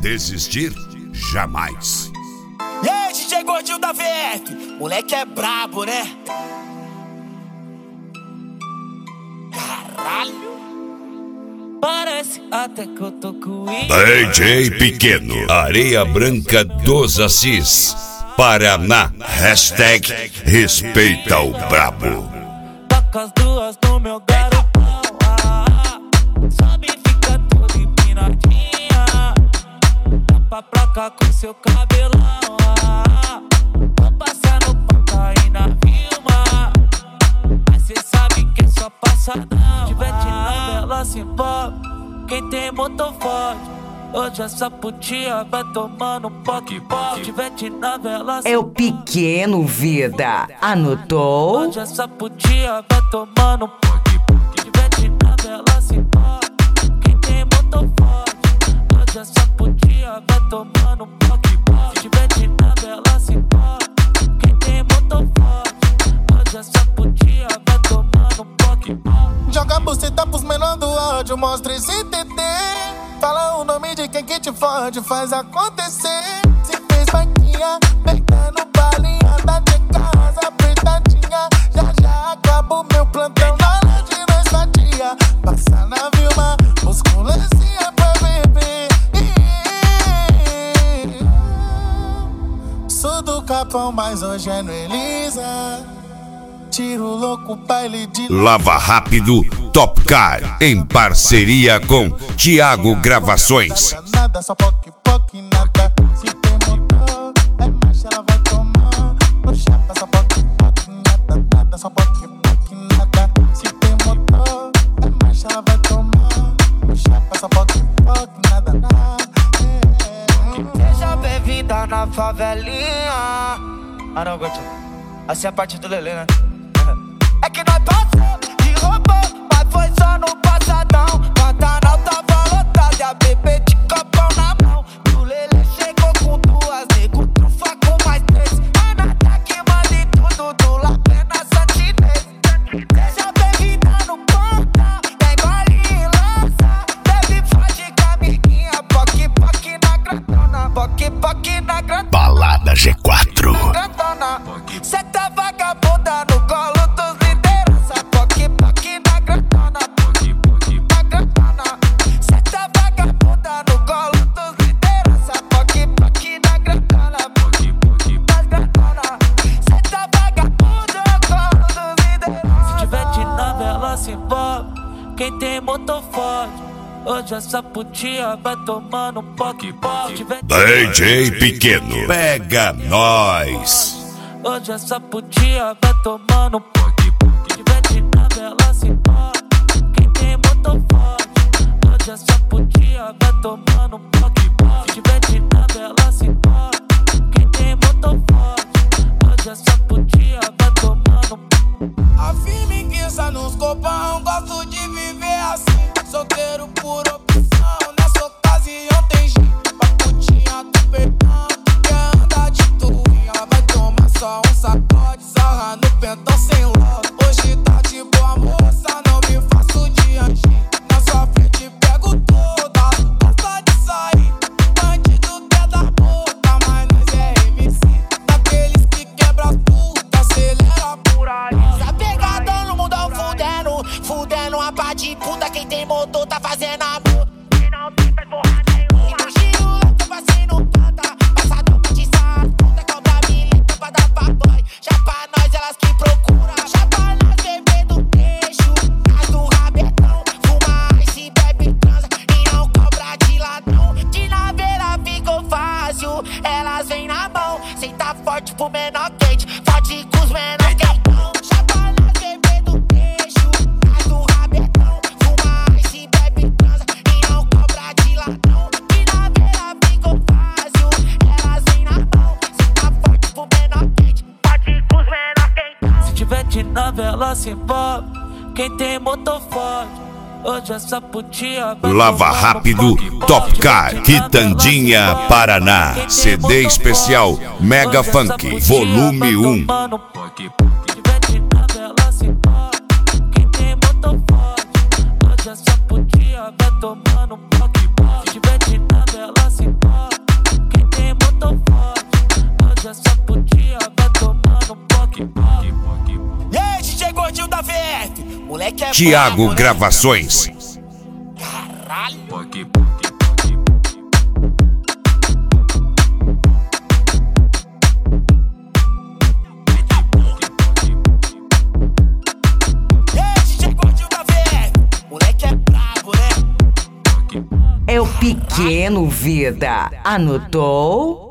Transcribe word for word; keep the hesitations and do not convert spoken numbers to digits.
desistir jamais. E aí, D J Gordinho da V F, moleque é brabo, né? Caralho. Parece até que eu tô com D J Pequeno, Areia Branca dos Assis, Paraná. Hashtag respeita o brabo. Toca as duas no meu garotão, ah, sobe e fica toda empinadinha. Tapa pra cá com seu cabelão, ah, vou passar no paca e na Vilma. Mas cê sabe que é só passadão. Tivete na vela se envolve, quem tem motor forte. Hoje essa putinha vai tomando um poque poque. Tivete na vela se É o Pequeno Vida. Anotou? Hoje essa putinha vai tomando um poque poque. Tivete na vela se envolve, quem tem motor forte. Hoje essa putinha vai tomando um poque poque. Tivete na vela se envolve, quem tem motor forte. Hoje essa putinha vai tomando um poque poque. Joga a buceta pros menor do ódio, mostra esse T T. Fala o nome de quem que te fode, faz acontecer. Se fez vaquinha, pegando balinha, tá de casa apertadinha. Já já acaba o meu plantão na hora de nós fatia. Passa na Vilma, musculancinha pra beber. Sou do Capão, mas hoje é no Elisa. Tiro louco, baile de Lava Rápido Top Car, em parceria com Thiago Gravações. Nada, só poque, poque, nada. Se tem motor, é marcha, ela vai tomar. No chapa, só poque, poque, nada. Nada, só poque, poque, nada. Se tem motor, é marcha, ela vai tomar. No chapa, só poque, poque, nada, nada. Seja bem-vinda na favelinha. Ah não, Gordinho, assim é a parte do Lelê, né? É que nós passamos de robô, mas foi só no passadão. Pantanal tava lotado e a bebê de copão na mão. E o Lelê chegou com duas, nego trufa com mais três. É nada que manda em tudo do Lapena Santinês. Seja bem-vinda no ponta, tem baile e lança. Bebe forte com a amiguinha, poque, poque na grandona. Poque, poque na grandona. Balada G quatro. Grandona. Cê tá vagabunda no colo dos liderança. Poque, poque na grandona. Poque, poque na grandona. Cê tá vagabunda no colo dos liderança. Poque, poque na grandona. Poque, poque na grandona. Cê tá vagabunda no colo dos liderança. Se tivete na vela se envolve, quem tem motor forte. Hoje essa putinha vai tomando um poque poque. D J Pequeno, pega nós. Hoje essa putinha vai tomando um poque poque. Tivete na vela se envolve, quem tem motor forte. Hoje essa putinha vai tomando um poque poque. Tivete na vela se envolve, quem tem motor forte. Hoje essa putinha vai tomando um. A firmiguiça nos copão, gosto de viver assim. Solteiro por opção, nessa ocasião tem jeito. Pra putinha do perdão, quer andar de tuinha, vai tomar só um sacode. Sarra no pentão sem logo. Hoje tá de boa moça, não me faço de anjinho. Na sua frente pego toda, gosta de sair. Bandido quer dar boca, mas nós é M C. Daqueles que quebra as putas, acelera por aí. Tá pegadão no mundão fudendo, fudendo a pá de puta. Quem tem motor tá fazendo amor, quem não tem faz porra nenhuma. E no giro louco eu passei no canta, passadão pra te sair. Puta cobra milita pra dar pra boy. Já pra nós elas que procuram, já pra nós bebê do queixo. As do rabetão, fuma ice, bebe, transa e não cobra de ladrão. De naveira ficou fácil, elas vêm na mão. Cê tá forte pro menor quente, forte com os menor quentão. Já pra nós bebê do queixo, as do rabetão, fuma ice, bebe, transa e não cobra de ladrão. De naveira ficou fácil, elas vêm na mão. Cê tá forte pro menor quente, forte com os menor quentão. Se tivete na vela se envolve, quem tem motor forte. Hoje essa putinha vai Lava tomando Rápido poque, poque. Top Car, Tivete na vela Quitandinha, se envolve, Paraná. quem tem C D motor especial forte. Mega Hoje essa Funk, putinha volume vai um. tomando poque, poque. Tivete na vela se envolve, quem tem motor forte. Hoje essa putinha vai tomando poque, poque. Tivete na vela se envolve. E aí, D J Gordinho da V F, moleque é Thiago brabo, né? Gravações. Caralho. E aí, D J Gordinho da V F, moleque é brabo, né? É o Pequeno Vida. Anotou?